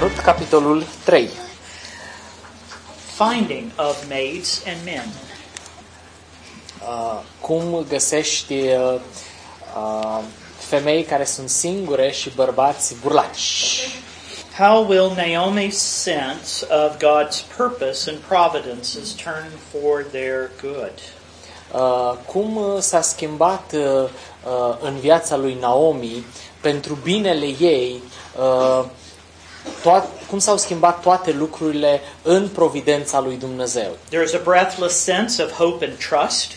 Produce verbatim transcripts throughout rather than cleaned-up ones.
Rut, capitolul trei. Finding of maids and men. Uh, cum găsești uh, uh, femei care sunt singure și bărbați burlaci? How will Naomi's sense of God's purpose and providences turn for their good? Uh, cum s-a schimbat uh, uh, în viața lui Naomi pentru binele ei, uh, toat, cum s-au schimbat toate lucrurile în providența lui Dumnezeu. There is a breathless sense of hope and trust.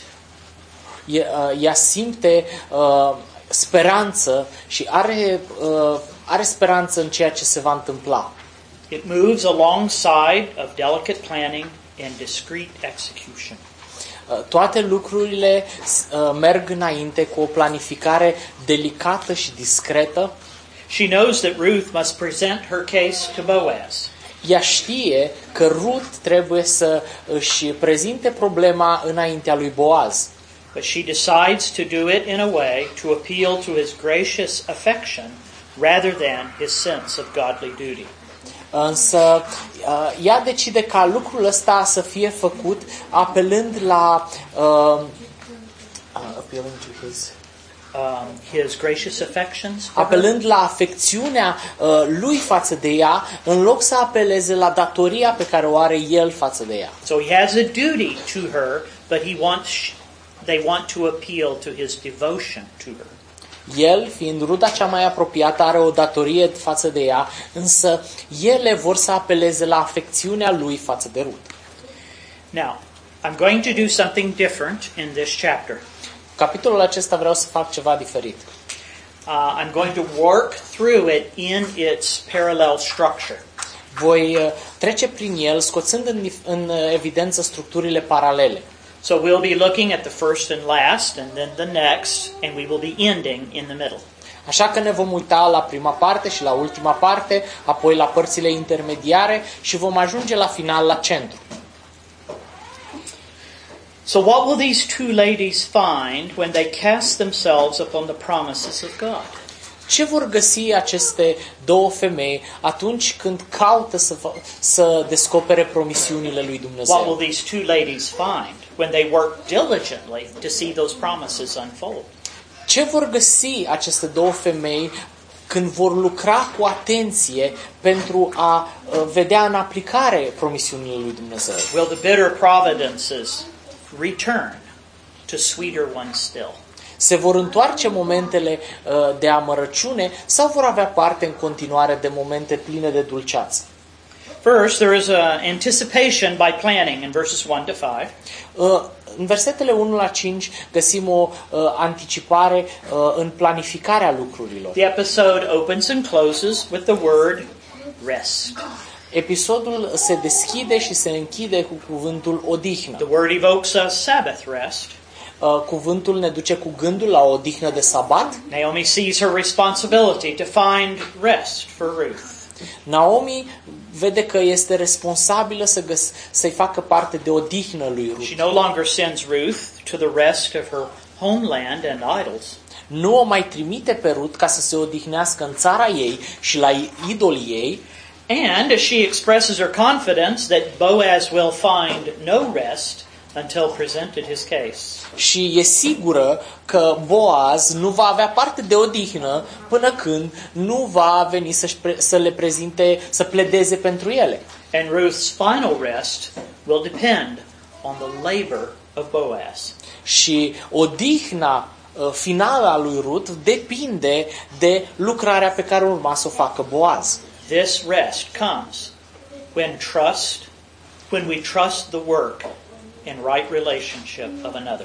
E, uh, ea simte uh, speranță și are, uh, are speranță în ceea ce se va întâmpla. It moves alongside of delicate planning and discreet execution. Toate lucrurile uh, merg înainte cu o planificare delicată și discretă. She knows that Ruth must present her case to Boaz. Ea știe că Ruth trebuie să își prezinte problema înaintea lui Boaz. But she decides to do it in a way to appeal to his gracious affection rather than his sense of godly duty. Însă ea decide ca lucrul ăsta să fie făcut apelând la uh, appealing to his um, his gracious affections, apelând la afecțiunea uh, lui față de ea, în loc să apeleze la datoria pe care o are el față de ea. So he has a duty to her, but he wants they want to appeal to his devotion to her. El, fiind ruda cea mai apropiată, are o datorie față de ea, însă ele vor să apeleze la afecțiunea lui față de Rut. Now, I'm going to do something different in this chapter. Capitolul acesta vreau să fac ceva diferit. Uh, I'm going to work through it in its parallel structure. Voi uh, trece prin el, scoțând în, în evidență structurile paralele. So we'll be looking at the first and last, and then the next, and we will be ending in the middle. Așa că ne vom uita la prima parte și la ultima parte, apoi la părțile intermediare și vom ajunge la final, la centru. So what will these two ladies find when they cast themselves upon the promises of God? Ce vor găsi aceste două femei atunci când caută să, să descopere promisiunile lui Dumnezeu? What will these two ladies find when they work diligently to see those promises unfold? Ce vor găsi aceste două femei când vor lucra cu atenție pentru a vedea în aplicare promisiunile lui Dumnezeu? Will the bitter providences return to sweeter ones still? Se vor întoarce momentele uh, de amărăciune sau vor avea parte în continuare de momente pline de dulceață? First, there is a anticipation by planning in verses one to five. Uh, în versetele unu la cinci găsim o uh, anticipare uh, în planificarea lucrurilor. The episode opens and closes with the word rest. Episodul se deschide și se închide cu cuvântul odihnă. The word evokes a Sabbath rest. Uh, cuvântul ne duce cu gândul la o odihnă de sabat. Naomi sees her responsibility to find rest for Ruth. Naomi vede că este responsabilă să găs- să-i facă parte de odihnă lui Ruth. She no longer sends Ruth to the rest of her homeland and idols. Nu o mai trimite pe Rut ca să se odihnească în țara ei și la idolii ei. And as she expresses her confidence that Boaz will find no rest until presented his case. Și e sigură că Boaz nu va avea parte de odihnă până când nu va veni să, să le prezinte, să pledeze pentru ele. And Ruth's final rest will depend on the labor of Boaz. Și odihna uh, finală a lui Rut depinde de lucrarea pe care urma să o facă Boaz. This rest comes when trust, when we trust the work and right relationship of another.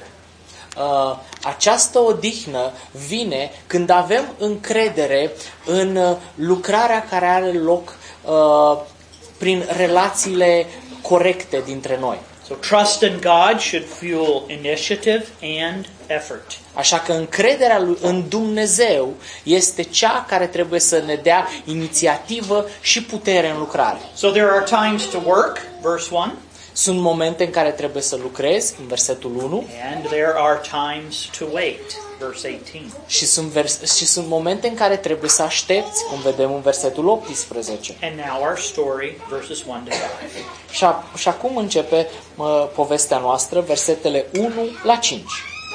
Uh, această odihnă vine când avem încredere în uh, lucrarea care are loc uh, prin relațiile corecte dintre noi. So trust in God should fuel initiative and effort. Așa că încrederea lui în Dumnezeu este cea care trebuie să ne dea inițiativă și putere în lucrare. So there are times to work, verse one. Sunt momente în care trebuie să lucrezi, în versetul unu, and there are times to wait, verse eighteen. și sunt, vers- și sunt momente în care trebuie să aștepți, cum vedem în versetul optsprezece. And now our story, verses one to five. Și, a- și acum începe mă, povestea noastră, versetele unu la cinci.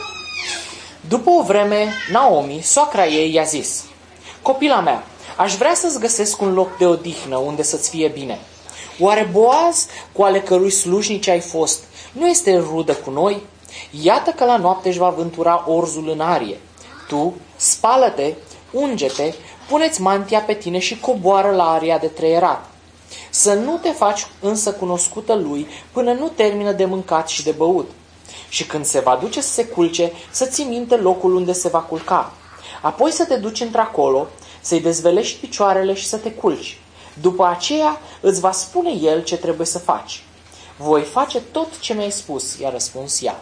După o vreme, Naomi, soacra ei, i-a zis: Copila mea, aș vrea să-ți găsesc un loc de odihnă unde să-ți fie bine. Oare Boaz, cu ale cărui slujnici ai fost, nu este rudă cu noi? Iată că la noapte își va vântura orzul în arie. Tu, spală-te, unge-te, pune-ți mantia pe tine și coboară la aria de treierat. Să nu te faci însă cunoscută lui până nu termină de mâncat și de băut. Și când se va duce să se culce, să ții minte locul unde se va culca. Apoi să te duci într-acolo, să-i dezvelești picioarele și să te culci. După aceea îți va spune el ce trebuie să faci. Voi face tot ce mi-ai spus, i-a răspuns ea.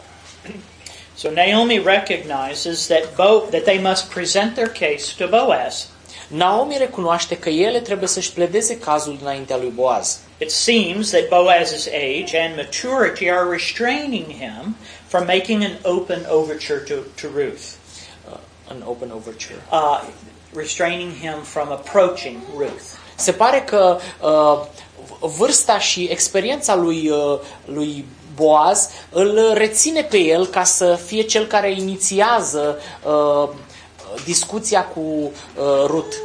So Naomi recognizes that, Bo, that they must present their case to Boaz. Naomi recunoaște că ele trebuie să-și pledeze cazul înaintea lui Boaz. It seems that Boaz's age and maturity are restraining him from making an open overture to, to Ruth. Uh, an open overture. Uh, restraining him from approaching Ruth. Se pare că uh, vârsta și experiența lui, uh, lui Boaz îl reține pe el ca să fie cel care inițiază uh, discuția cu uh, Ruth.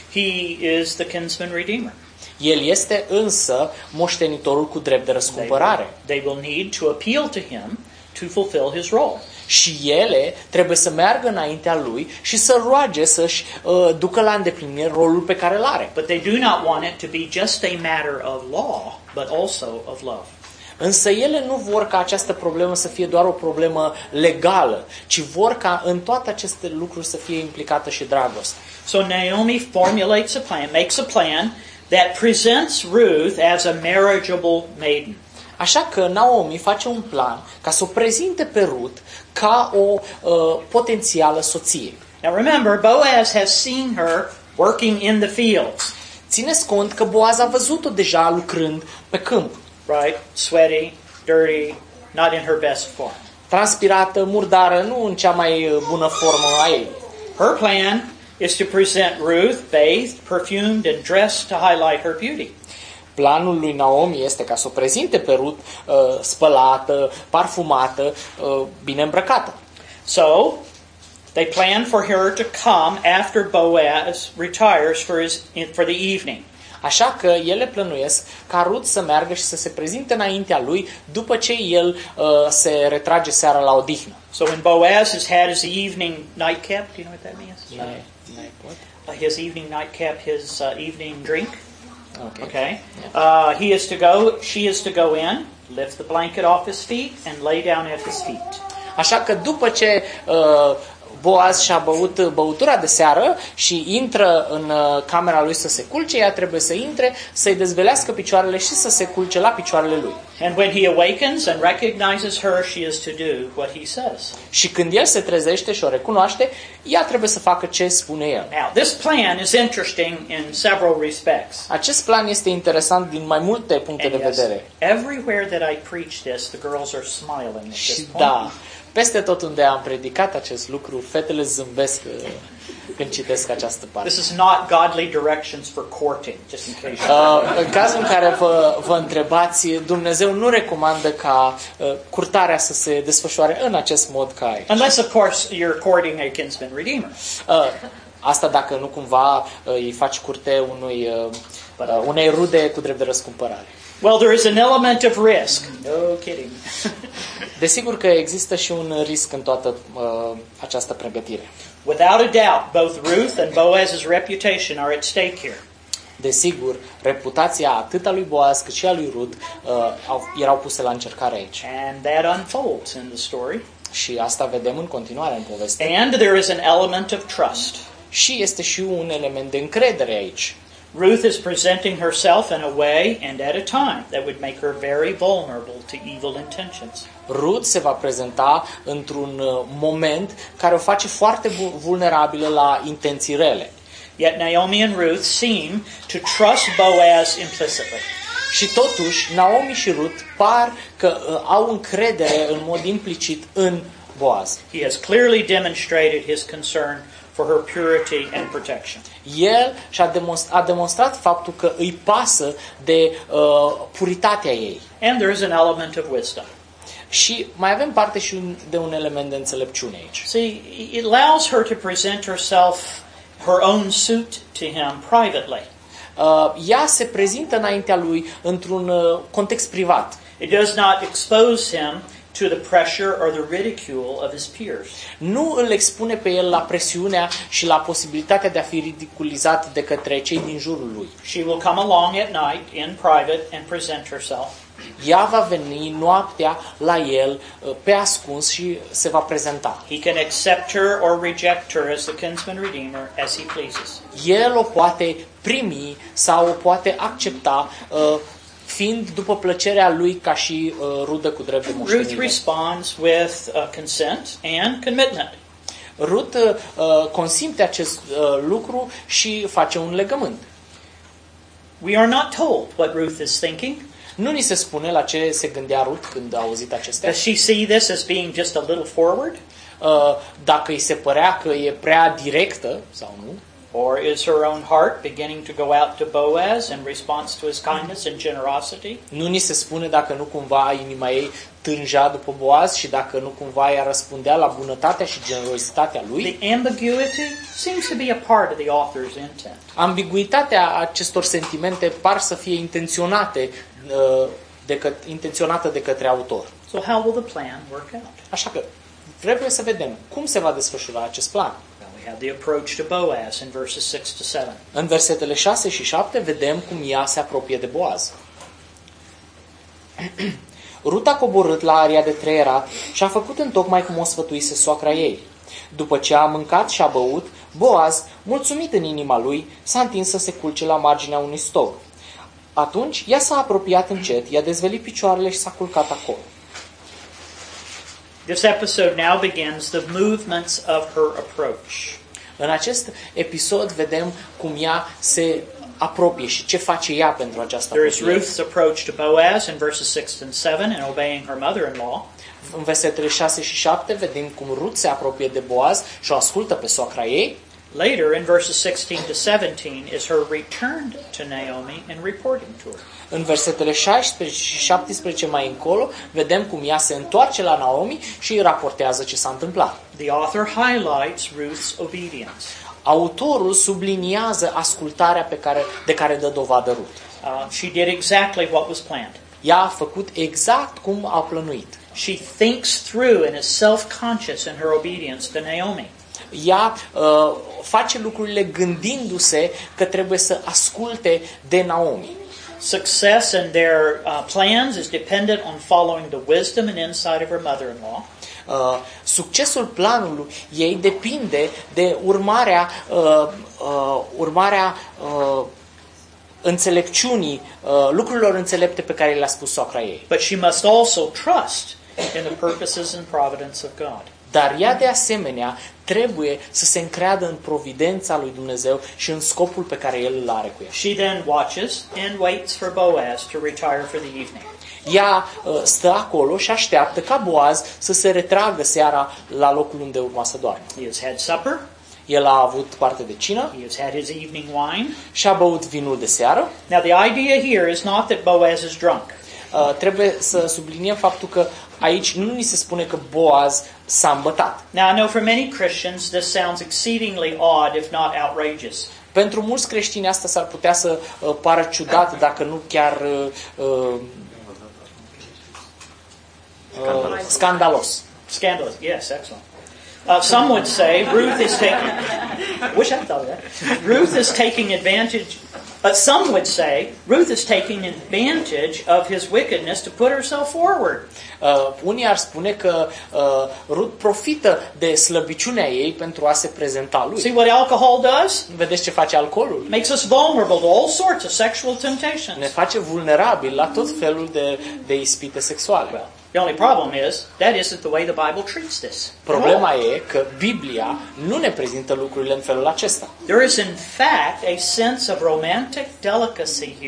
He is the kinsman redeemer. El este însă moștenitorul cu drept de răscumpărare. They will, they will need to appeal to him to fulfill his role. Și ele trebuie să meargă înaintea lui și să roage să-și uh, ducă la îndeplinire rolul pe care îl are. But they do not want it to be just a matter of law, but also of love. Însă ele nu vor ca această problemă să fie doar o problemă legală, ci vor ca în toate aceste lucruri să fie implicată și dragoste. So Naomi formulates a plan, makes a plan that presents Ruth as a marriageable maiden. Așa că Naomi face un plan ca să o prezinte pe Ruth ca o uh, potențială soție. Now remember, Boaz has seen her working in the fields. Țineți cont că Boaz a văzut-o deja lucrând pe câmp. Right? Sweaty, dirty, not in her best form. Transpirată, murdară, nu în cea mai bună formă a ei. Her plan is to present Ruth bathed, perfumed, and dressed to highlight her beauty. Planul lui Naomi este ca să o prezinte pe Ruth uh, spălată, parfumată, uh, bine îmbrăcată. So, they plan for her to come after Boaz retires for his for the evening. Așa că ele plănuiesc ca Ruth să meargă și să se prezinte înaintea lui după ce el uh, se retrage seara la odihnă. So when Boaz has had his evening nightcap, do you know what that means? Night, night what? Uh, his evening nightcap, his uh, evening drink. Okay. Okay. Uh, he is to go. She is to go in, lift the blanket off his feet, and lay down at his feet. Așa că după ce uh, Boaz și-a băut băutura de seară și intră în uh, camera lui să se culce, ea trebuie să intre, să-i dezvelească picioarele și să se culce la picioarele lui. And when he awakens and recognizes her, she is to do what he says. Și când el se trezește și o recunoaște, ea trebuie să facă ce spune el. Now, this plan is interesting in several respects. Acest plan este interesant din mai multe puncte de And yes, vedere. everywhere that I preach this, the girls are smiling at Și this point. da, peste tot unde am predicat acest lucru, fetele zâmbesc uh, când citesc această parte. This is not godly directions for courting, just in case. Uh, în cazul în care vă, vă întrebați, Dumnezeu nu recomandă ca uh, curtarea să se desfășoare în acest mod ca aici. Unless, of course, you're courting a kinsman redeemer. Uh, asta dacă nu cumva uh, îi faci curte unui, uh, uh, unei rude cu drept de răscumpărare. Well, there is an element of risk. No kidding. Desigur că există și un risc în toată uh, această pregătire. Without a doubt, both Ruth and Boaz's reputation are at stake here. Desigur, reputația atât a lui Boaz cât și a lui Ruth uh, au, erau puse la încercare aici. And that unfolds in the story. Și asta vedem în continuare în poveste. And there is an element of trust. Și este și un element de încredere aici. Ruth is presenting herself in a way and at a time that would make her very vulnerable to evil intentions. Ruth se va prezenta într-un moment care o face foarte vulnerabilă la intenții rele. Yet Naomi and Ruth seem to trust Boaz implicitly. Și totuși, Naomi și Ruth par că uh, au încredere în mod implicit în Boaz. He has clearly demonstrated his concern for her purity and protection. El și-a demonstrat, a demonstrat faptul că îi pasă de uh, puritatea ei. And there is an element of wisdom. Și mai avem parte și un, de un element de înțelepciune aici. See, it allows her to present herself, her own suit to him privately. Uh, ea se prezintă înaintea lui într-un uh, context privat. It does not expose him to the pressure or the ridicule of his peers. Nu îl expune pe el la presiunea și la posibilitatea de a fi ridiculizat de către cei din jurul lui. She will come along at night in private and present herself. Ea va veni noaptea la el pe ascuns și se va prezenta. He can accept her or reject her as the kinsman redeemer as he pleases. El o poate primi sau o poate accepta fiind după plăcerea lui ca și rudă cu drept de moștenire. Ruth responds with uh, consent and commitment. Ruth uh, consimte acest uh, lucru și face un legământ. We are not told what Ruth is thinking. Nu ni se spune la ce se gândea Ruth când a auzit acestea. Does she see this as being just a little forward? Uh, dacă îi se părea că e prea directă sau nu. Or is her own heart beginning to go out to Boaz in response to his kindness and generosity? Nu ni se spune dacă nu cumva inima ei tânja după Boaz și dacă nu cumva ea răspundea la bunătatea și generozitatea lui. The ambiguity seems to be a part of the author's intent. Ambiguitatea acestor sentimente par să fie intenționate uh, de că, intenționată de către autor. So how will the plan work out? Așa că trebuie să vedem cum se va desfășura acest plan. We have the approach to Boaz in verses six to seven. În versetele șase și șapte vedem cum ea se apropie de Boaz. Rut a coborât la aria de treierat și a făcut întocmai cum o sfătuise soacra ei. După ce a mâncat și a băut, Boaz, mulțumit în inima lui, s-a întins să se culce la marginea unui stog. Atunci, ea s-a apropiat încet, i-a dezvelit picioarele și s-a culcat acolo. This episode now begins the movements of her approach. În acest episod vedem cum ea se apropie și ce face ea pentru această There is apropiere. Ruth's approach to Boaz in verses six and seven in obeying her mother-in-law. În versetele șase și șapte vedem cum Rut se apropie de Boaz și o ascultă pe soacra ei. Later, in verses sixteen to seventeen, is her return to Naomi and reporting to her. În versetele șaisprezece și șaptesprezece mai încolo, vedem cum ea se întoarce la Naomi și îi raportează ce s-a întâmplat. The author highlights Ruth's obedience. Autorul subliniază ascultarea pe care, de care dă dovadă Rut. Uh, she did exactly what was planned. Ea a făcut exact cum a plănuit. She thinks through and is self-conscious in her obedience to Naomi. Ea uh, face lucrurile gândindu-se că trebuie să asculte de Naomi. Success in their uh, plans is dependent on following the wisdom and insight of her mother-in-law. Uh, succesul planului ei depinde de urmarea, uh, uh, urmarea uh, înțelepciunii, uh, lucrurilor înțelepte pe care le-a spus soacra ei. But she must also trust in the purposes and providence of God. Dar ea de asemenea trebuie să se încreadă în providența lui Dumnezeu și în scopul pe care El îl are cu ea. She then watches and waits for Boaz to retire for the evening. Ea uh, stă acolo și așteaptă ca Boaz să se retragă seara la locul unde urma să doarmă. He has had supper. El a avut parte de cină He has had his evening wine. și a băut vinul de seară. Now the idea here is not that Boaz is drunk. Uh, trebuie să subliniem faptul că aici nu ni se spune că Boaz s-a îmbătat. Now I know for many Christians this sounds exceedingly odd, if not outrageous. Pentru mulți creștini asta s-ar putea să uh, pară ciudat, dacă nu chiar uh, uh, uh, scandalos. Scandalous, yes, excellent. Uh, some would say Ruth is taking. Wish I thought of that. Ruth is taking advantage. Uh, some would say Ruth is taking advantage of his wickedness to put herself forward. Uh, unii ar spune că uh, Ruth profită de slăbiciunea ei pentru a se prezenta lui. See what alcohol does? Vedeți ce face alcoolul? Makes us vulnerable to all sorts of sexual temptations. Ne face vulnerabili la tot felul de, de ispite sexuale. Well, the only problem is that isn't the way the Bible treats this. Problema e că Biblia nu ne prezintă lucrurile în felul acesta. There is in fact a sense of romantic delicacy here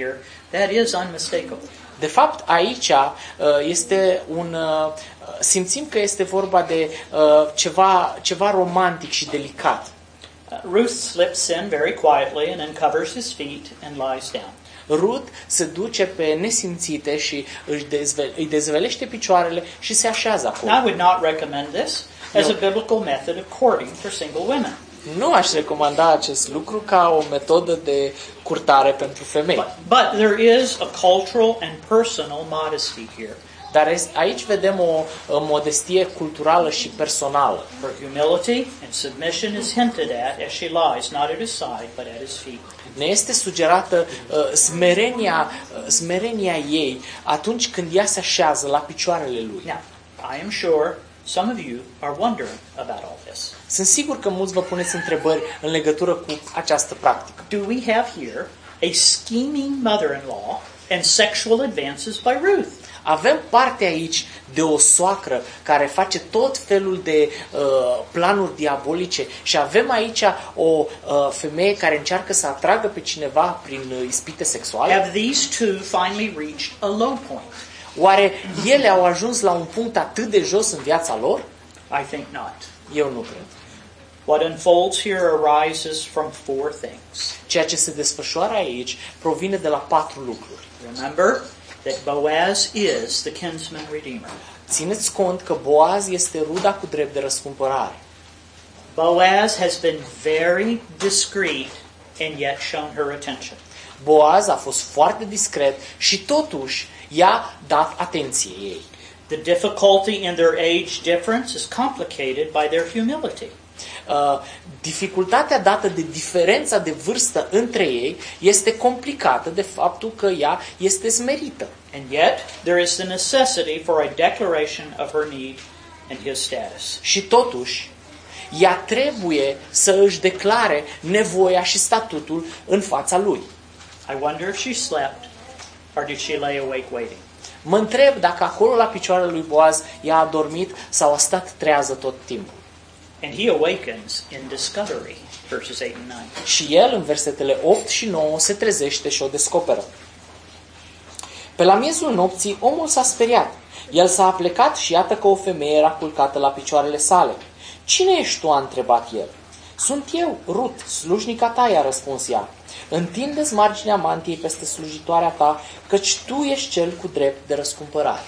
That is unmistakable. De fapt, aici este un simțim că este vorba de ceva ceva romantic și delicat. Ruth slips in very quietly and uncovers his feet and lies down. Ruth se duce pe nesimțite și își dezve- îi dezvelește picioarele și se așează acolo. I would not recommend this as a biblical method of courting for single women. Nu aș recomanda acest lucru ca o metodă de curtare pentru femei. But, but there is a cultural and personal modesty here. Dar aici vedem o modestie culturală și personală. Her humility and submission is hinted at as she lies, not at his side, but at his feet. Ne este sugerată uh, smerenia, uh, smerenia ei atunci când ea se așează la picioarele lui. Now, I am sure some of you are wondering about all this. Sunt sigur că mulți vă puneți întrebări în legătură cu această practică. Do we have here a scheming mother-in-law and sexual advances by Ruth? Avem parte aici de o soacră care face tot felul de uh, planuri diabolice și avem aici o uh, femeie care încearcă să atragă pe cineva prin uh, ispite sexuale. Have these two finally reached a low point? Oare ele au ajuns la un punct atât de jos în viața lor? I think not. Eu nu cred. What unfolds here arises from four things. Ceea ce se desfășoară aici provine de la patru lucruri. Remember that Boaz is the kinsman redeemer. Țineți cont că Boaz este ruda cu drept de răscumpărare. Boaz has been very discreet and yet shown her attention. Boaz a fost foarte discret și totuși i-a dat atenție ei. The difficulty in their age difference is complicated by their humility. Uh, dificultatea dată de diferența de vârstă între ei este complicată de faptul că ea este smerită. And yet, there is the necessity for a declaration of her need and his status. Și totuși, ea trebuie să își declare nevoia și statutul în fața lui. I wonder if she slept or did she lay awake waiting. Mă întreb dacă acolo la picioarele lui Boaz ea a dormit sau a stat trează tot timpul. And he awakens in discovery, verses eight and nine. Și el, în versetele opt și nouă, se trezește și o descoperă. Pe la miezul nopții, omul s-a speriat. El s-a aplecat și iată că o femeie era culcată la picioarele sale. Cine ești tu? A întrebat el. Sunt eu, Rut, slujnica ta, i-a răspuns ea. Întinde-ți marginea mantiei peste slujitoarea ta, căci tu ești cel cu drept de răscumpărare.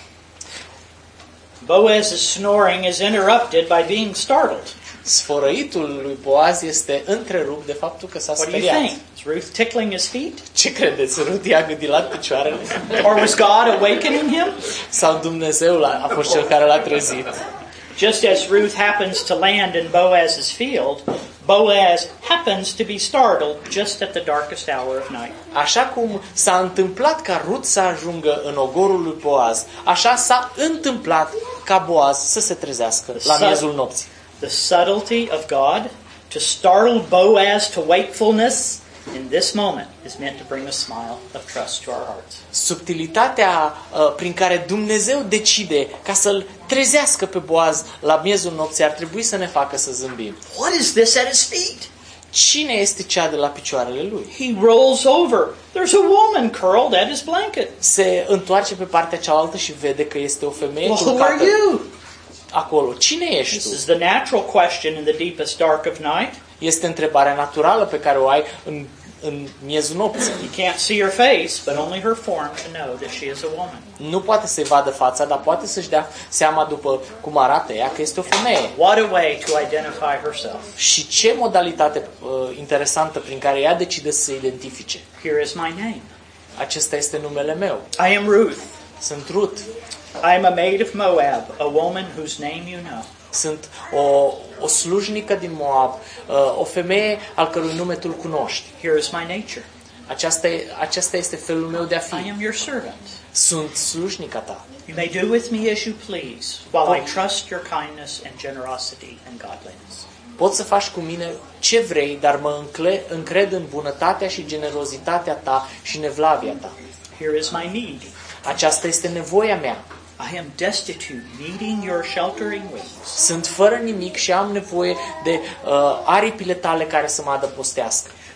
Boaz's snoring is interrupted by being startled. Sfărăitul lui Boaz este întrerupt de faptul că s-a What do you speriat. think? Is Ruth tickling his feet? Ce credeți? Rut i-a gâdilat picioarele? Or was God awakening him? Sau Dumnezeu a fost cel care l-a trezit? Just as Ruth happens to land in Boaz's field, Boaz happens to be startled just at the darkest hour of night. Așa cum s-a întâmplat ca Rut să ajungă în ogorul lui Boaz, așa s-a întâmplat ca Boaz să se trezească la miezul nopții. The subtlety of God to startle Boaz to wakefulness in this moment is meant to bring a smile of trust to our hearts. Subtilitatea uh, prin care Dumnezeu decide ca să-l trezească pe Boaz la miezul nopții ar trebui să ne facă să zâmbim. What is this at his feet? Cine este cea de la picioarele lui? He rolls over. There's a woman curled at his blanket. Se întoarce pe partea cealaltă și vede că este o femeie Well, who are culcată you? acolo. Cine ești This tu? is the natural question in the deepest dark of night. Este întrebarea naturală pe care o ai în, în miezul nopții. You can't see her face, but only her form to know that she is a woman. Nu poate să-i vadă fața, dar poate să-și dea seama după cum arată ea că este o femeie. What a way to identify herself. Și ce modalitate uh, interesantă prin care ea decide să se identifice. Here is my name. Acesta este numele meu. I am Ruth. Sunt Rut. I am a maid of Moab, a woman whose name you know. Sunt o, o slujnică din Moab, uh, o femeie al cărui nume tu-l cunoști. Here is my nature. Aceasta, e, aceasta este felul meu de a I fi. am your servant. Sunt slujnica ta. You may do with me as you please, while I trust your kindness and generosity and godliness. Poți să faci cu mine ce vrei, dar mă încle, încred în bunătatea și generozitatea ta și nevlavia ta. Here is my need. Aceasta este nevoia mea. I am destitute, needing your sheltering wings. Sunt fără nimic și am nevoie de uh, aripile tale care să mă adăpostească.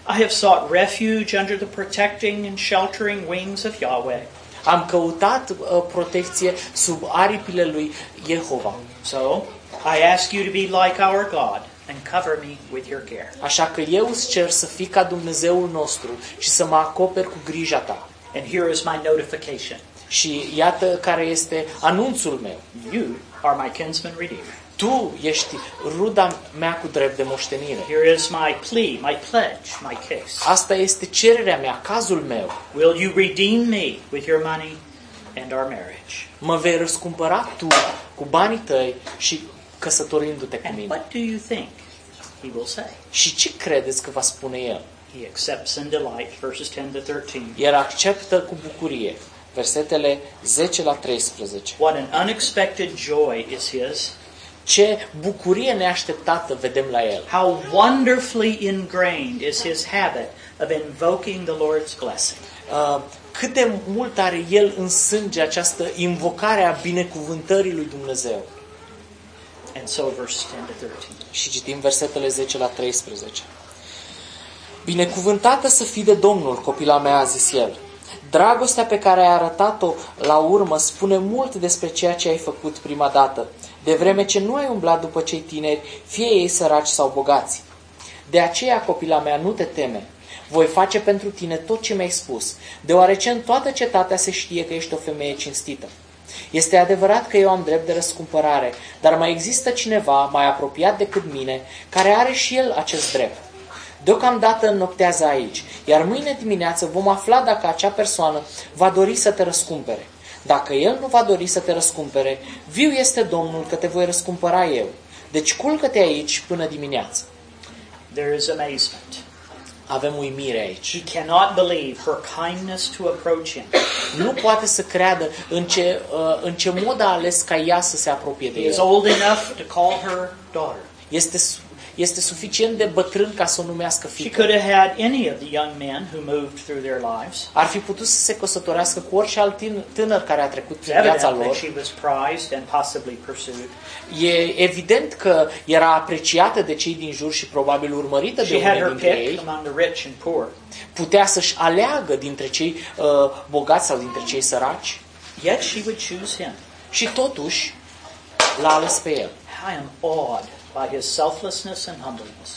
I have sought refuge under the protecting and sheltering wings of Yahweh. Am căutat uh, protecție sub aripile lui Jehova. So, I ask you to be like our God and cover me with your care. Așa că eu îți cer să fii ca Dumnezeul nostru și să mă acoperi cu grija ta. And here is my notification. Și iată care este anunțul meu. You are my kinsman redeemer. Tu ești ruda mea cu drept de moștenire. Here is my plea, my pledge, my case. Asta este cererea mea, cazul meu. Will you redeem me with your money and our marriage? Mă vei răscumpăra tu cu banii tăi și căsătorindu-te cu And mine. what do you think he will say? Și ce credeți că va spune el? He accepts in delight, verses ten to thirteen. El acceptă cu bucurie. Versetele zece la treisprezece. What an unexpected joy is his. Ce bucurie neașteptată vedem la el. How wonderfully ingrained is his habit of invoking the Lord's blessing. Uh, cât de mult are el în sânge această invocare a binecuvântării lui Dumnezeu. And so verses ten to thirteen. Și citim versetele zece la treisprezece. Binecuvântată să fii de Domnul, copila mea, a zis el. Dragostea pe care ai arătat-o la urmă spune mult despre ceea ce ai făcut prima dată, de vreme ce nu ai umblat după cei tineri, fie ei săraci sau bogați. De aceea, copila mea, nu te teme. Voi face pentru tine tot ce mi-ai spus, deoarece în toată cetatea se știe că ești o femeie cinstită. Este adevărat că eu am drept de răscumpărare, dar mai există cineva mai apropiat decât mine, care are și el acest drept. Deocamdată înnoptează aici, iar mâine dimineață vom afla dacă acea persoană va dori să te răscumpere. Dacă el nu va dori să te răscumpere, viu este Domnul că te voi răscumpăra eu. Deci culcă-te aici până dimineață. There is amazement. Avem uimire aici. He cannot believe her kindness to approach him. Nu poate să creadă în ce, uh, în ce mod a ales ca ea să se apropie de He is el. old enough to call her daughter. Este, este suficient de bătrân ca să o numească She fiică. could have had any of the young men who moved through their lives. Ar fi putut să se căsătorească cu orice alt tin- tânăr care a trecut It's prin viața evident that lor. she was prized and possibly pursued. E evident că era apreciată de cei din jur și probabil urmărită de She had unii her dintre pick ei. among the rich and poor. Putea să-și aleagă dintre cei uh, bogați sau dintre cei săraci. Yet she would choose him. Și totuși l-a ales pe el. I am awed by his selflessness and humbleness.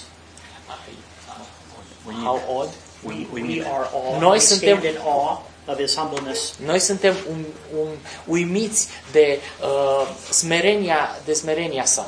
How odd. We, we are awed. Noi We suntem- stand in awe of his humbleness. Noi suntem um, um, uimiți de uh, smerenia, de smerenia sa.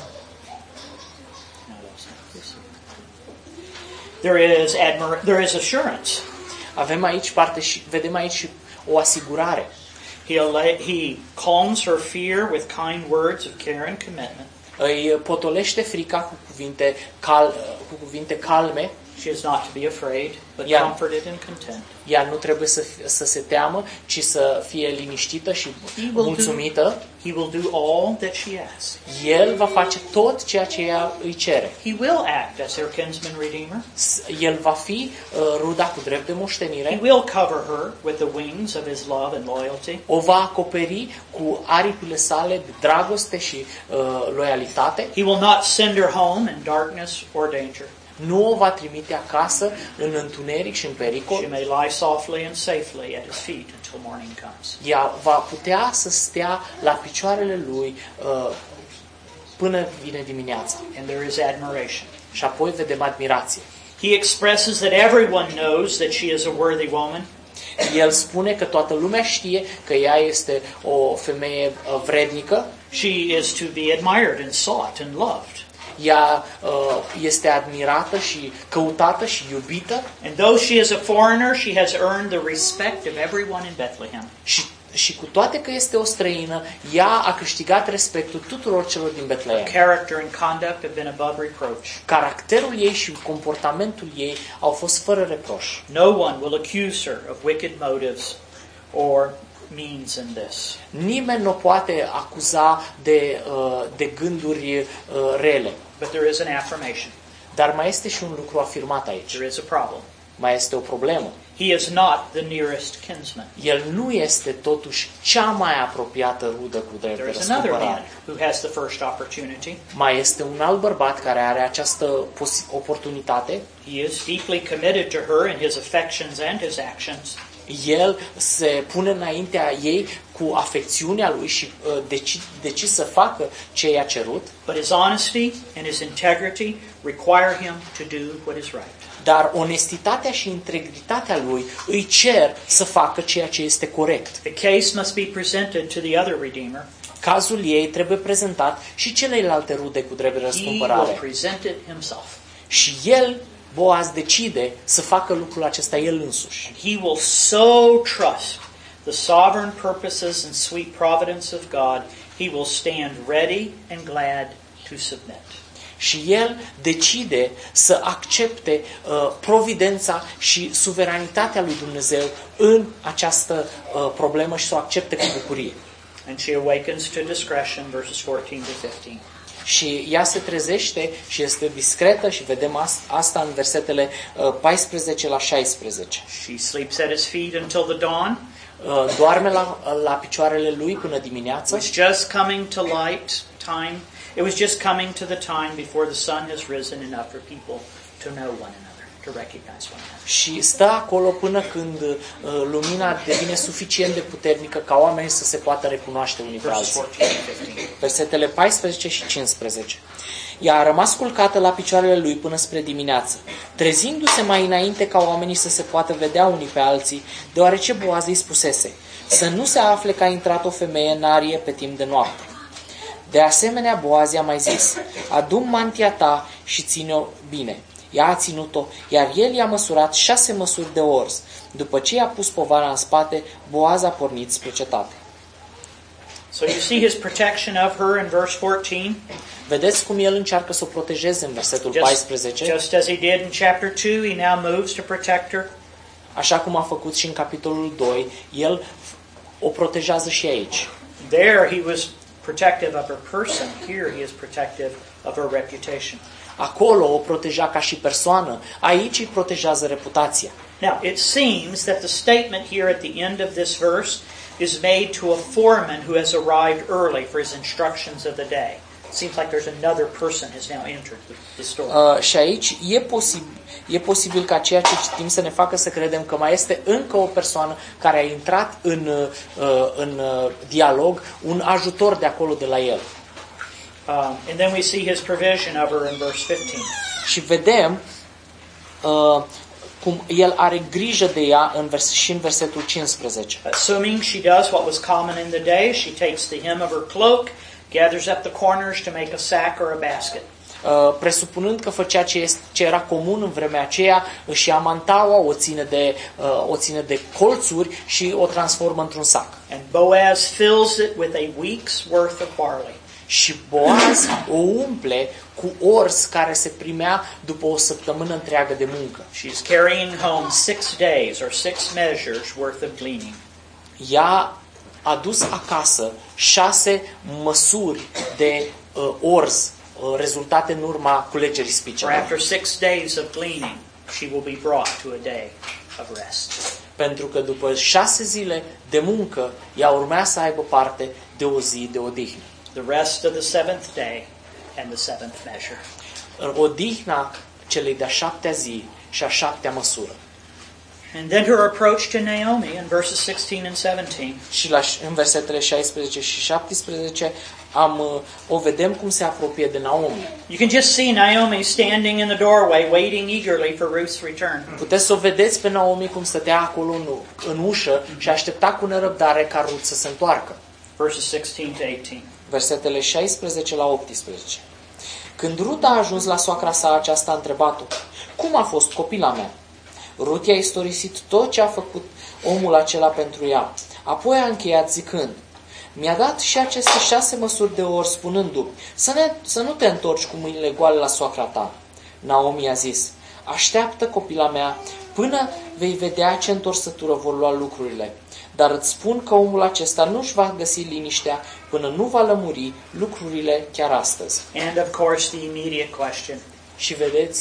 There is admir- there is assurance. Avem aici parte și vedem aici și o asigurare. He alla- he calms her fear with kind words of care and commitment. Îi potolește frica cu cuvinte, cal, cu cuvinte calme. She is not to be afraid, but Yeah. comforted and content. Ea nu trebuie să, să se teamă, ci să fie liniștită și He will do- mulțumită. He will do all that she asks. El va face tot ceea ce ea îi cere. He will act as her kinsman redeemer. S- El va fi uh, ruda cu drept de He moștenire. will cover her with the wings of his love and loyalty. O va acoperi cu aripile sale de dragoste și uh, loialitate. He will not send her home in darkness or danger. Nu o va trimite acasă în întuneric și în She pericol. may lie softly and safely at his feet until morning comes. Ea va putea să stea la picioarele lui uh, până vine dimineața. And there is admiration. Și apoi vedem admirație. He expresses that everyone knows that she is a worthy woman. El spune că toată lumea știe că ea este o femeie uh, vrednică. She is to be admired and sought and loved. Ea uh, este admirată și căutată și iubită. And though she is a foreigner, she has earned the respect of everyone in Bethlehem. Și, și cu toate că este o străină, ea a câștigat respectul tuturor celor din Betlehem. Character and conduct have been above reproach. Caracterul ei și comportamentul ei au fost fără reproș. No one will accuse her of wicked motives or means in this. Nimeni nu poate acuza de, uh, de gânduri uh, rele. But there is an affirmation. Dar mai este și un lucru afirmat aici. There is a problem. mai este o problemă. He is not the nearest kinsman. El nu este totuși cea mai apropiată rudă cu drept de There is another man răscumpărare. who has the first opportunity. Mai este un alt bărbat care are această posi- oportunitate. He is deeply committed to her in his affections and his actions. El se pune înaintea ei cu afecțiunea lui și uh, deci, deci să facă ce i-a cerut, But his honesty and his integrity require him to do what is right. dar onestitatea și integritatea lui îi cer să facă ceea ce este corect. The case must be presented to the other redeemer. Cazul ei trebuie prezentat și celelalte rude cu drept de He will răscumpărare. present it himself. Și el, Boaz, decide să facă lucrul acesta el însuși. He will so trust the sovereign purposes and sweet providence of God, he will stand ready and glad to submit. Și el decide să accepte uh, providența și suveranitatea lui Dumnezeu în această uh, problemă și să o accepte cu bucurie. And she awakens to discretion, verses fourteen to fifteen. Și ea se trezește și este discretă și vedem asta în versetele uh, paisprezece la șaisprezece. She sleeps at his feet until the dawn. Uh, doarme la, la picioarele lui până dimineață. It was just coming to light time. It was just coming to the time before the sun has risen enough for people to know one another, to recognize one another. Și stă acolo până când uh, lumina devine suficient de puternică ca oamenii să se poată recunoaște unii pe Verses alții. fourteen and fifteen. Versetele paisprezece și cincisprezece. Ea a rămas culcată la picioarele lui până spre dimineață, trezindu-se mai înainte ca oamenii să se poată vedea unii pe alții, deoarece Boaz îi spusese să nu se afle că a intrat o femeie în arie pe timp de noapte. De asemenea, Boaz i-a mai zis, adu mantia ta și ține-o bine. Ea a ținut-o, iar el i-a măsurat șase măsuri de orz. După ce i-a pus povara în spate, Boaz a pornit spre cetate. So you see his protection of her in verse fourteen. Vedeți cum el încearcă să o protejeze în versetul Just, paisprezece? just as he did in chapter two, he now moves to protect her. Așa cum a făcut și în capitolul doi, el o protejează și aici. There he was protective of her person. Here he is protective of her reputation. Acolo o proteja ca și persoană, aici îi protejează reputația. Now, it seems that the statement here at the end of this verse is made to a foreman who has arrived early for his instructions of the day. It seems like there's another person has now entered the, the story. Uh, și aici e posibil, e posibil ca ceea ce citim să ne facă să credem că mai este încă o persoană care a intrat în, uh, în uh, dialog, un ajutor de acolo de la el. Um, and then we see his provision of her in verse fifteen. Și vedem uh, cum el are grijă de ea în vers- și în versetul cincisprezece. Assuming she does what was common in the day, she takes the hem of her cloak, gathers up the corners to make a sack or a basket. Uh, presupunând că făcea ce, este, ce era comun în vremea aceea, își ia mantaua, o ține, de, uh, o ține de colțuri și o transformă într-un sac. And Boaz fills it with a week's worth of barley. Și Boaz o umple cu orz care se primea după o săptămână întreagă de muncă. She's carrying home six days or six measures worth of gleaning. Ea a dus acasă șase măsuri de uh, orz uh, rezultate în urma culegerii For spicelor. after six days of gleaning, she will be brought to a day of rest. Pentru că după șase zile de muncă, ea urmea să aibă parte de o zi de odihnă. The rest of the seventh day and the seventh measure. Odihna celei de-a șaptea zi și a șaptea măsură. And then her approach to Naomi in verses sixteen and seventeen. Și la, în versetele șaisprezece și șaptesprezece am, uh, o vedem cum se apropie de Naomi. You can just see Naomi standing in the doorway waiting eagerly for Ruth's return. Puteți să o vedeți pe Naomi cum stătea acolo în, în ușă și aștepta cu nerăbdare ca Ruth să se întoarcă. Verses sixteen to eighteen. Versetele șaisprezece la optsprezece. Când Ruth a ajuns la soacra sa, aceasta a întrebat-o, cum a fost copila mea? Ruth i-a istorisit tot ce a făcut omul acela pentru ea. Apoi a încheiat zicând, mi-a dat și aceste șase măsuri de orz, spunându-mi, să, ne, să nu te întorci cu mâinile goale la soacra ta. Naomi a zis, așteaptă copila mea până vei vedea ce întorsătură vor lua lucrurile. Dar îți spun că omul acesta nu-și va găsi liniștea până nu va lămuri lucrurile chiar astăzi. And of course the immediate question. Și vedeți,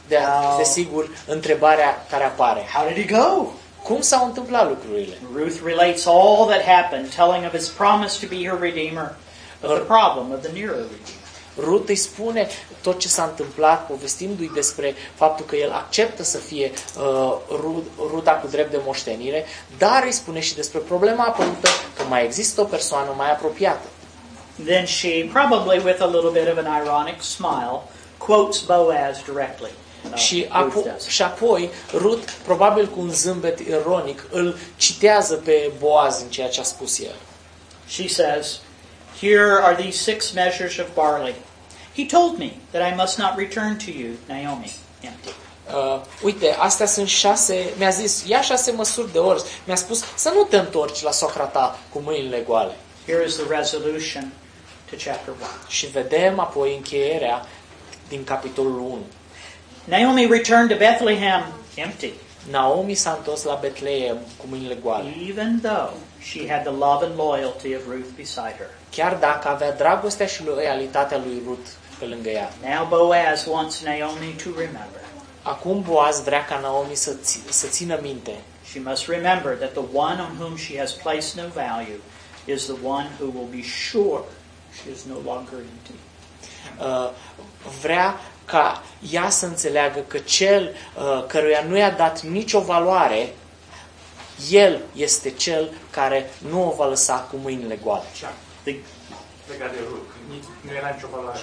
de desigur, întrebarea care apare. How did it go? Cum s-au întâmplat lucrurile? Ruth relates all that happened, telling of his promise to be her redeemer, but the problem of the nearer redeemer. Rut îi spune tot ce s-a întâmplat, povestindu-i despre faptul că el acceptă să fie uh, ruda cu drept de moștenire, dar îi spune și despre problema apărută că mai există o persoană mai apropiată. Then she, probably with a little bit of an ironic smile, quotes Boaz directly. Uh, și, apo- și apoi Rut, probabil cu un zâmbet ironic, îl citează pe Boaz în ceea ce a spus el. She says, "Here are these six measures of barley. He told me that I must not return to you, Naomi, empty." Uh, uite, astea sunt șase, mi-a zis, ia șase măsuri de orz. Mi-a spus să nu te întorci la socra ta cu mâinile goale. Here is the resolution to chapter one. Și vedem apoi încheierea din capitolul unu. Naomi returned to Bethlehem empty, Naomi s-a întors la Betleem cu mâinile goale. even though she had the love and loyalty of Ruth beside her. Chiar dacă avea dragostea și loialitatea lui Rut pe lângă ea. Now Boaz wants Naomi to remember. Acum Boaz vrea ca Naomi să, ți- să țină minte. She must remember that the one on whom she has placed no value is the one who will be sure she is no longer empty. Uh, vrea ca ea să înțeleagă că cel uh, căruia nu i-a dat nicio valoare, el este cel care nu o va lăsa cu mâinile goale. The, Legat de Rut, nu era nicio valoare.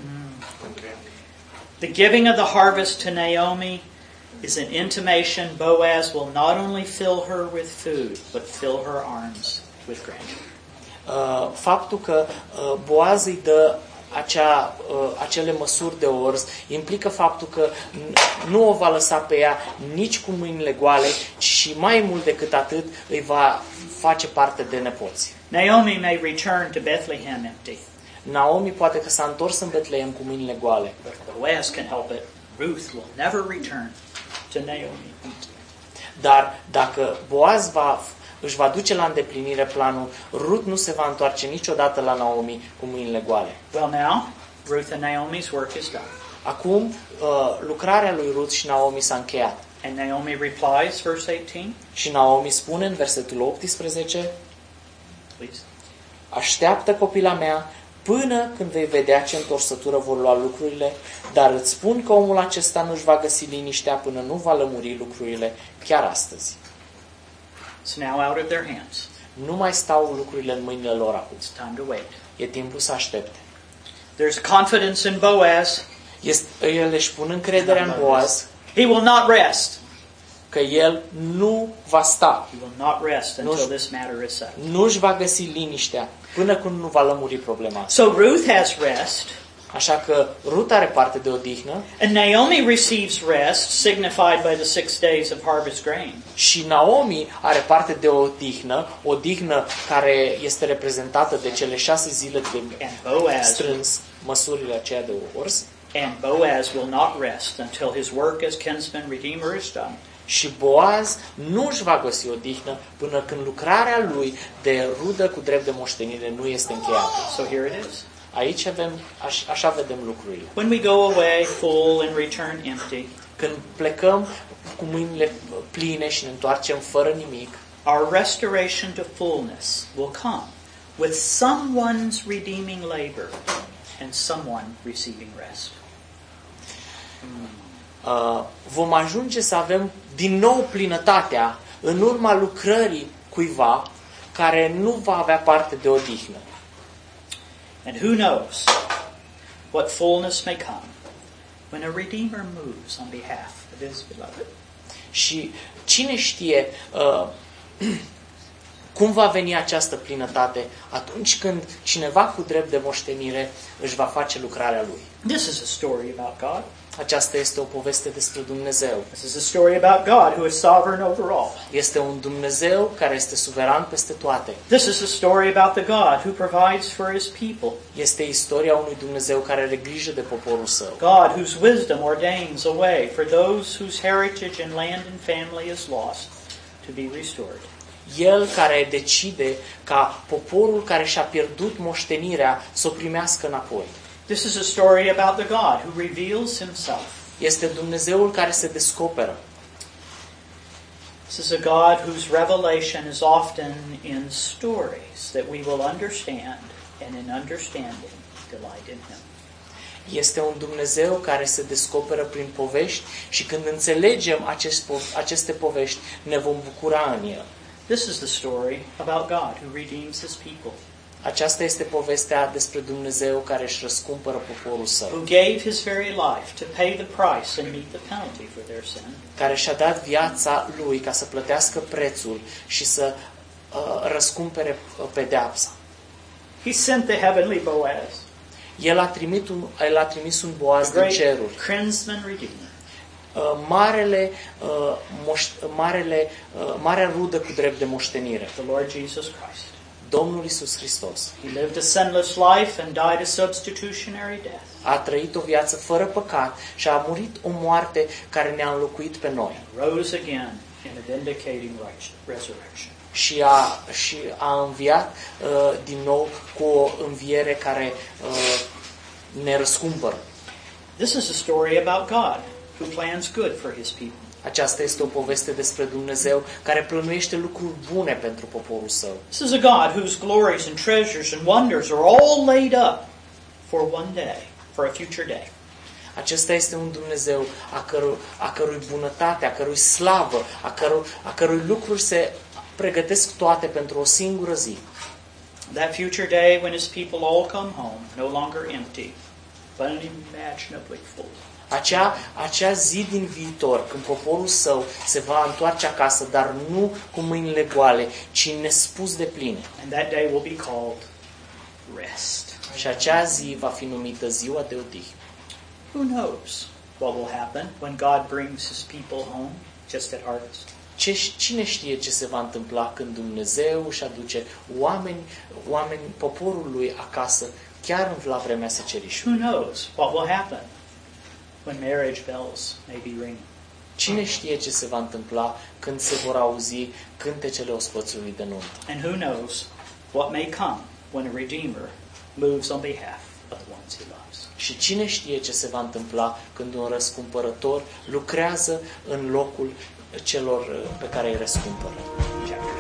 the giving of the harvest to Naomi is an intimation Boaz will not only fill her with food, but fill her arms with grandeur. Uh, faptul că uh, Boaz îi dă acea, uh, acele măsuri de orz implică faptul că n- nu o va lăsa pe ea nici cu mâinile goale, ci și mai mult decât atât îi va face parte de nepoți. Naomi may return to Bethlehem empty, Naomi poate că s-a întors în Betleem cu mâinile goale, but if Boaz can help it, Ruth will never return to Naomi empty. dar dacă Boaz va, își va duce la îndeplinire planul, Rut nu se va întoarce niciodată la Naomi cu mâinile goale. Well, now, Ruth and Naomi's work is done. Acum, uh, lucrarea lui Rut și Naomi s-a încheiat. And Naomi replies, verse eighteen, Și Naomi spune în versetul optsprezece, please. așteaptă copila mea până când vei vedea ce întorsătură vor lua lucrurile, dar îți spun că omul acesta nu-și va găsi liniștea până nu va lămuri lucrurile chiar astăzi. It's now out of their hands. Nu mai stau lucrurile în mâinile lor acum. It's time to wait. E timpul să aștepte. There's confidence in Boaz. Este, el își pun încrederea în Boaz He will not rest. că el nu va sta, He will not rest until Nu- this matter is settled. nu își va găsi liniștea până când nu va lămuri problema asta. So Ruth has rest, Așa că Rut are parte de odihnă and Naomi receives rest, signified by the six days of harvest grain. și Naomi are parte de o odihnă, o odihnă care este reprezentată de cele șase zile de And Boaz strâns măsurile aceea de orz. and Boaz will not rest until his work as kinsman redeemer is done. Și Boaz nu își va găsi odihnă până când lucrarea lui de rudă cu drept de moștenire nu este încheiată. So here it is. Aici avem, aș, așa vedem lucrurile. When we go away full and return empty, Când plecăm cu mâinile pline și ne întoarcem fără nimic, our restoration to fullness will come with someone's redeeming labor and someone receiving rest. uh, vom ajunge să avem din nou plinătatea în urma lucrării cuiva care nu va avea parte de odihnă. And who knows what fullness may come when a redeemer moves on behalf of his beloved. Și cine știe uh, cum va veni această plinătate atunci când cineva cu drept de moștenire își va face lucrarea lui. This is a story about God. Aceasta este o poveste despre Dumnezeu. This is a story about God who is sovereign over all. Este un Dumnezeu care este suveran peste toate. This is a story about the God who provides for his people. Este istoria unui Dumnezeu care are grijă de poporul său. God whose wisdom ordains a way for those whose heritage in land and family is lost to be restored. El care decide ca poporul care și-a pierdut moștenirea să o primească înapoi. This is a story about the God who reveals himself Este Dumnezeul care se descoperă. This is a God whose revelation is often in stories that we will understand, and in understanding, delight in Him. Este un Dumnezeu care se descoperă prin povești și când înțelegem acest, aceste povești, ne vom bucura în El. This is the story about God who redeems His people. Aceasta este povestea despre Dumnezeu care își răscumpără poporul Său. Who gave His very life to pay the price and meet the penalty for their sin. Care și-a dat viața Lui ca să plătească prețul și să uh, răscumpere pedeapsa. He sent the heavenly Boaz. El a trimis un, el a trimis un Boaz din ceruri. Kinsman redeemer. Uh, marele, uh, moș, marele, uh, marea rudă cu drept de moștenire. The Lord Jesus Christ. Domnul Iisus Hristos. He lived a sinless life and died a substitutionary death. A trăit o viață fără păcat și a murit o moarte care ne-a înlocuit pe noi. Rose again in a vindicating resurrection. Și a, și a înviat uh, din nou cu o înviere care uh, ne răscumpără. This is a story about God who plans good for His people. Aceasta este o poveste despre Dumnezeu care plănuiește lucruri bune pentru poporul Său. This is a God whose glories and treasures and wonders are all laid up for one day, for a future day. Acesta este un Dumnezeu a, căru, a cărui bunătate, a cărui slavă, a, căru, a cărui lucruri se pregătesc toate pentru o singură zi. That future day when His people all come home, no longer empty, but unimaginably full. Acea, acea zi din viitor, când poporul Său se va întoarce acasă, dar nu cu mâinile goale, ci nespus de pline. And that day will be called rest. Și acea zi va fi numită ziua de odihnă. Who knows what will happen when God brings His people home, just at harvest? Ce, cine știe ce se va întâmpla când Dumnezeu își aduce oameni, oameni, poporul Lui acasă, chiar la vremea secerișului? Who knows what will happen when marriage bells may be ringing? Cine știe ce se va întâmpla când se vor auzi cântecele ospățului de nuntă? And who knows what may come when a Redeemer moves on behalf of the ones He loves? Și cine știe ce se va întâmpla când un răscumpărător lucrează în locul celor pe care îi răscumpără? Chapter